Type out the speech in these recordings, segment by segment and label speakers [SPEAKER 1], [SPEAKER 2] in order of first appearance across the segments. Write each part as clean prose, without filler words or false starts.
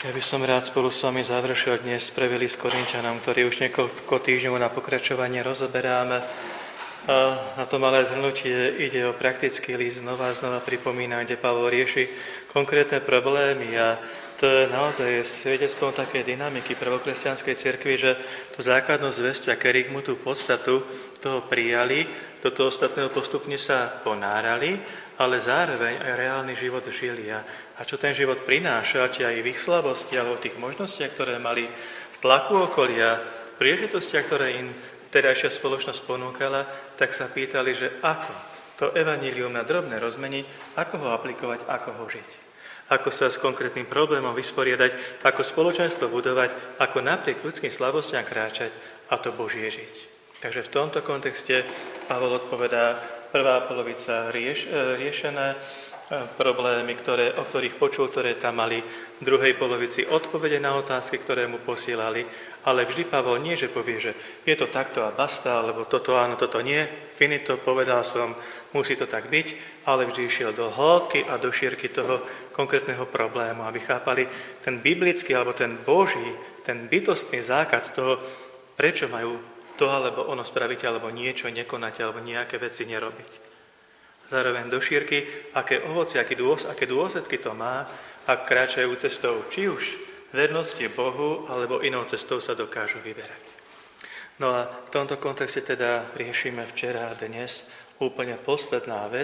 [SPEAKER 1] Ja by som rád spolu s vami završil dnes prvý list Korinťanom, ktorý už niekoľko týždňov na pokračovanie rozoberáme. A na to malé zhrnutie ide o praktický list, znova pripomínam, kde Pavol rieši konkrétne problémy a to je naozaj svedectvom také dynamiky prvokresťanskej cirkvi, že tú základnú zvesť a kerygmu, tú podstatu toho prijali, do toho ostatného postupne sa ponárali, ale zároveň aj reálny život žili. A čo ten život prináša, či aj v ich slabosti, alebo v tých možnostiach, ktoré mali, v tlaku okolia, príležitostiach, ktoré im terajšia spoločnosť ponúkala, tak sa pýtali, že ako to evanjelium na drobné rozmeniť, ako ho aplikovať, ako ho žiť. Ako sa s konkrétnym problémom vysporiadať, ako spoločenstvo budovať, ako napriek ľudským slabostiam kráčať a to Božie žiť. Takže v tomto kontexte Pavol odpovedá, prvá polovica riešené problémy, o ktorých počul, ktoré tam mali, v druhej polovici odpovede na otázky, ktoré mu posielali, ale vždy Pavol nie, že povie, že je to takto a basta, alebo toto áno, toto nie, finito, povedal som, musí to tak byť, ale vždy išiel do hĺbky a do šírky toho konkrétneho problému, aby chápali ten biblický, alebo ten Boží, ten bytostný základ toho, prečo majú to alebo ono spraviť, alebo niečo nekonať, alebo nejaké veci nerobiť. Zároveň do šírky, aké ovocie, aké dôsledky to má, ak kráčajú cestou, či už vernosti Bohu, alebo inou cestou sa dokážu vyberať. No a v tomto kontexte teda riešime včera a dnes úplne posledná vec,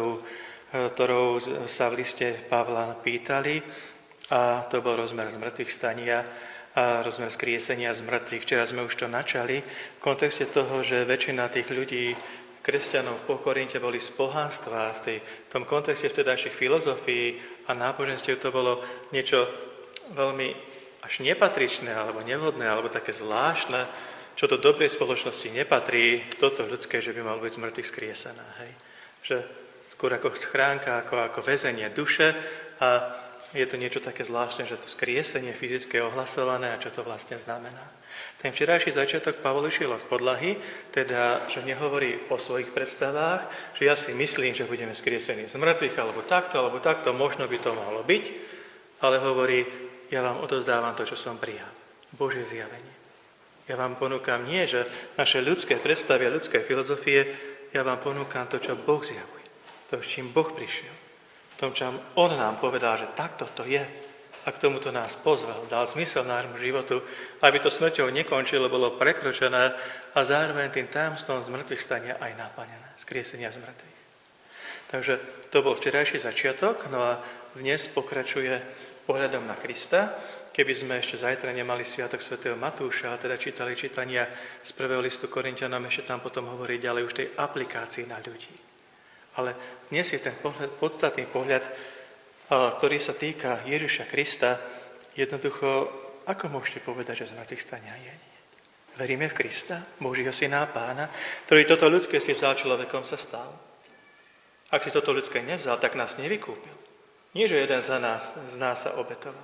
[SPEAKER 1] ktorou sa v liste Pavla pýtali, a to bol rozmer zmrtvých stania a rozmer skriesenia z mŕtvych. Včera sme už to načali v kontexte toho, že väčšina tých ľudí, kresťanov v Korinte, boli z pohanstva. V tom kontexte vtedajších filozofií a náboženstiev to bolo niečo veľmi až nepatričné, alebo nevhodné, alebo také zvláštne, čo do dobrej spoločnosti nepatrí, toto ľudské, že by malo byť z mŕtvych skriesené. Hej? Že skôr ako schránka, ako väzenie duše a je to niečo také zvláštne, že to skriesenie fyzické je ohlasované a čo to vlastne znamená. Ten včerajší začiatok Pavol išiel od podlahy, teda, že nehovorí o svojich predstavách, že ja si myslím, že budeme skriesení z mŕtvych, alebo takto, možno by to mohlo byť, ale hovorí, ja vám odovzdávam to, čo som prijal. Božie zjavenie. Ja vám ponúkam nie, že naše ľudské predstavy a ľudské filozofie, ja vám ponúkam to, čo Boh zjavuje. To, s čím Boh prišiel. To, čo On nám povedal, že takto to je. A k tomuto nás pozval, dal zmysel nášmu životu, aby to smrťou nekončilo, bolo prekročené a zároveň tým tajomstvom z mŕtvych stania aj naplnené, skriesenia z mŕtvych. Takže to bol včerajší začiatok, no a dnes pokračuje pohľadom na Krista. Keby sme ešte zajtra nemali sviatok svätého Matúša, a teda čítali čítania z prvého listu Korinťanom, ešte tam potom hovorí ďalej už tej aplikácii na ľudí. Ale dnes je ten podstatný pohľad, ktorý sa týka Ježiša Krista, jednoducho, ako môžete povedať, že z mŕtvych stania je? Veríme v Krista, Božího syna a Pána, ktorý toto ľudské si vzal, človekom sa stal. Ak si toto ľudské nevzal, tak nás nevykúpil. Nie, že jeden z nás sa obetoval.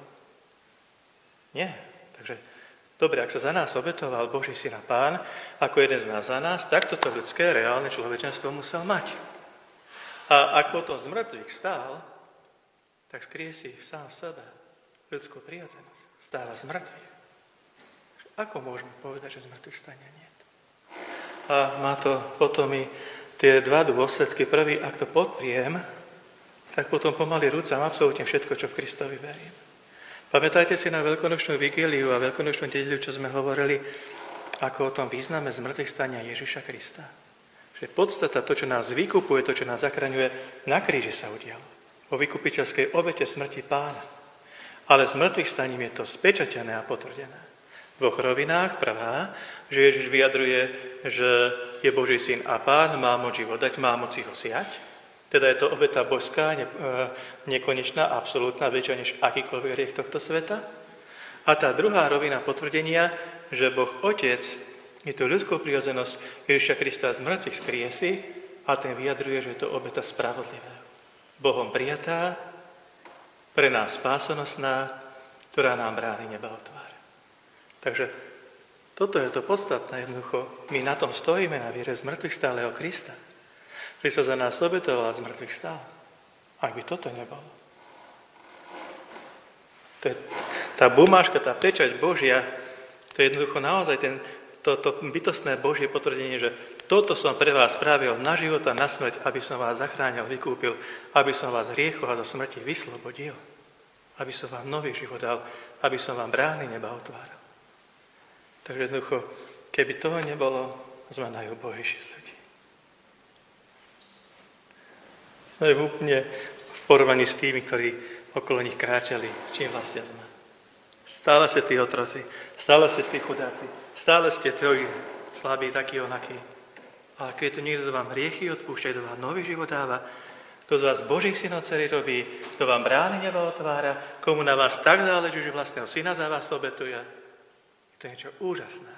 [SPEAKER 1] Nie. Takže, dobre, ak sa za nás obetoval Boží syn a Pán, ako jeden z nás za nás, tak toto ľudské, reálne človečenstvo musel mať. A ak potom z mŕtvych stál, tak skriesí sám v sebe ľudskú prirodzenosť. Stáva z mŕtvych. Ako môžeme povedať, že z mŕtvych stania nie? A má to potom i tie dva dôsledky. Prvý, ak to podpriem, tak potom pomaly rúcam absolútne všetko, čo v Kristovi verím. Pamätajte si na veľkonočnú vigíliu a veľkonočnú nedeľu, čo sme hovorili, ako o tom význame z mŕtvych stania Ježiša Krista. Že podstata, to, čo nás vykupuje, to, čo nás zachraňuje, na kríži sa udialo. O vykupiteľskej obete smrti Pána. Ale z mŕtvych staním je to spečatené a potvrdené. V dvoch rovinách. Prvá, že Ježiš vyjadruje, že je Boží syn a Pán, má moc život dať, má moc ho siať. Teda je to obeta božská, nekonečná, absolútna, väčšia než akýkoľvek hriech tohto sveta. A tá druhá rovina potvrdenia, že Boh Otec je to ľudskou prirodzenosť Ježiša Krista z mŕtvych skriesi a ten vyjadruje, že je to obeta spravodlivého. Bohom prijatá, pre nás spásonosná, ktorá nám brány neba otvára. Takže toto je to podstatné jednoducho. My na tom stojíme na viere z mŕtvych stáleho Krista, ktorý sa za nás obetoval a z mŕtvych stál. Ak by toto nebolo. To je Tá bumáška, tá pečať Božia, to je jednoducho naozaj to bytostné Božie potvrdenie, že toto som pre vás spravil na život a na smrť, aby som vás zachránil, vykúpil, aby som vás z hriechu a zo smrti vyslobodil, aby som vám nový život dal, aby som vám brány neba otváral. Takže jednoducho, keby toho nebolo, sme najúbohejší z ľudí. Sme úplne v porovnaní s tými, ktorí okolo nich kráčali, čím vlastne sme. Stále ste tí otroci, stále ste tí chudáci, stále ste tí slabí, takí onakí. Ale keď tu niekto vám hriechy odpúšťa, kto vám nový život dáva, kto z vás Božích synov dcery robí, kto vám brány neba otvára, komu na vás tak záleží, že vlastného syna za vás obetuje, je to niečo úžasné.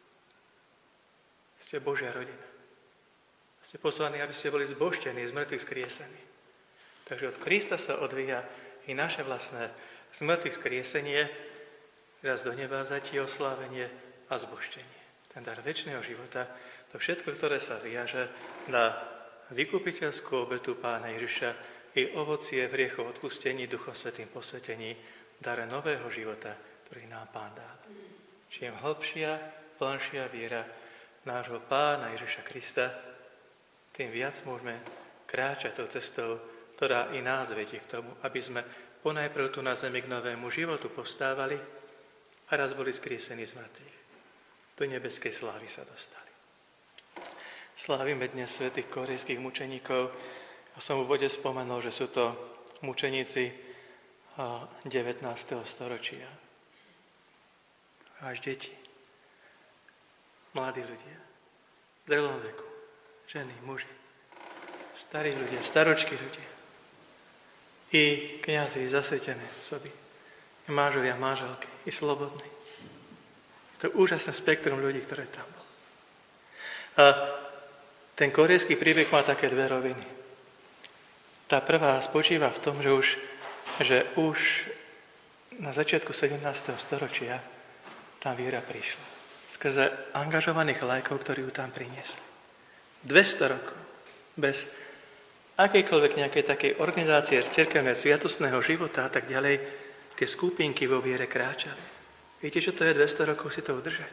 [SPEAKER 1] Ste Božia rodina. Ste poslaní, aby ste boli zbožtení, z mŕtvych skriesení. Takže od Krista sa odvíja i naše vlastné z mŕtvych skriesenie, raz do neba vzatie, oslávenie a zbožtenie. Ten dar večného života, to všetko, ktoré sa viaže na vykupiteľskú obetu Pána Ježiša i ovocie v hriechov odpustení, Duchom Svätým posvetení, dare nového života, ktorý nám Pán dáva. Čím hlbšia, plnšia viera nášho Pána Ježiša Krista, tým viac môžeme kráčať tou cestou, ktorá i nás vedie k tomu, aby sme ponajprv tu na zemi k novému životu povstávali a raz boli skriesení z mŕtvych. Do nebeskej slávy sa dostali. Slávime dnes svätých korejských mučeníkov. Ja som v úvode spomenul, že sú to mučeníci 19. storočia. Až deti, mladí ľudia, v zrelom veku, ženy, muži, starí ľudia, staročky ľudia, i kňazi, zasvetené osoby, i mážovia, máželky, i slobodní. To je úžasné spektrum ľudí, ktoré tam bolo. A ten korejský príbeh má také dve roviny. Tá prvá spočíva v tom, že už na začiatku 17. storočia tá viera prišla. Skrze angažovaných laikov, ktorí ju tam priniesli. 200 rokov bez akejkoľvek nejakej takej organizácie cirkevného sviatostného života a tak ďalej, tie skupinky vo viere kráčali. Viete, čo to je 200 rokov si to udržať?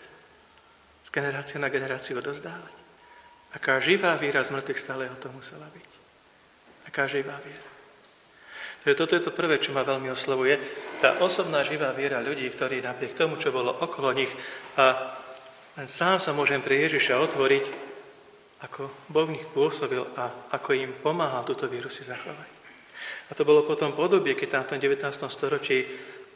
[SPEAKER 1] Z generácie na generáciu odozdávať. Aká živá viera z mŕtvych stáleho to musela byť. Aká živá viera. Takže toto je to prvé, čo ma veľmi oslovuje. Tá osobná živá viera ľudí, ktorí napriek tomu, čo bolo okolo nich, a len sám sa môžem pre Ježiša otvoriť, ako Boh v nich pôsobil a ako im pomáhal túto vieru si zachovať. A to bolo potom podobie, keď tam v tom 19. storočí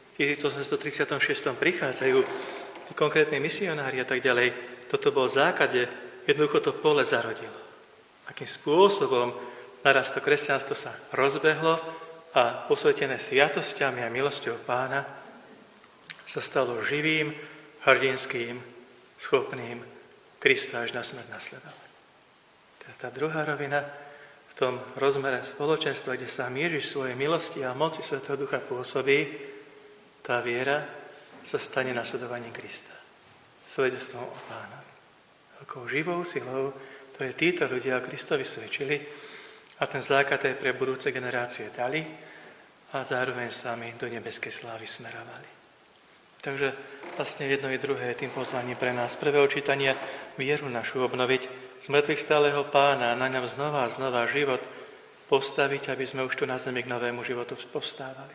[SPEAKER 1] 1836 prichádzajú konkrétni misionári a tak ďalej. Toto bol základe, jednoducho to pole zarodilo. Akým spôsobom naraz to kresťanstvo sa rozbehlo a posvetené sviatosťami a milosťou Pána sa stalo živým, hrdinským, schopným Krista až na smrť nasledovať. Tá druhá rovina v tom rozmere spoločenstva, kde sám Ježiš svojej milosti a moci Svätého Ducha pôsobí, tá viera sa stane nasledovaním Krista. Svedectvom o Pánovi. Veľkou živou silou, ktoré títo ľudia o Kristovi svedčili a ten základ aj pre budúce generácie dali a zároveň sami do nebeskej slávy smerovali. Takže vlastne jedno i druhé je tým pozvaním pre nás. Prvého čítania vieru našu obnoviť, z mŕtvych stáleho Pána a na ňom znova a znova život postaviť, aby sme už tu na zemi k novému životu povstávali.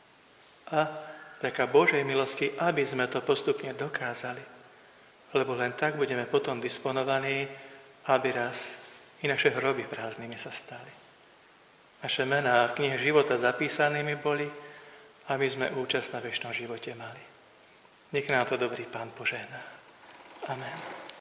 [SPEAKER 1] A taká Božej milosti, aby sme to postupne dokázali. Lebo len tak budeme potom disponovaní, aby raz i naše hroby prázdnymi sa stali. Naše mená v knihe života zapísanými boli, aby sme účasť na večnom živote mali. Nech nám to dobrý Pán požehná. Amen.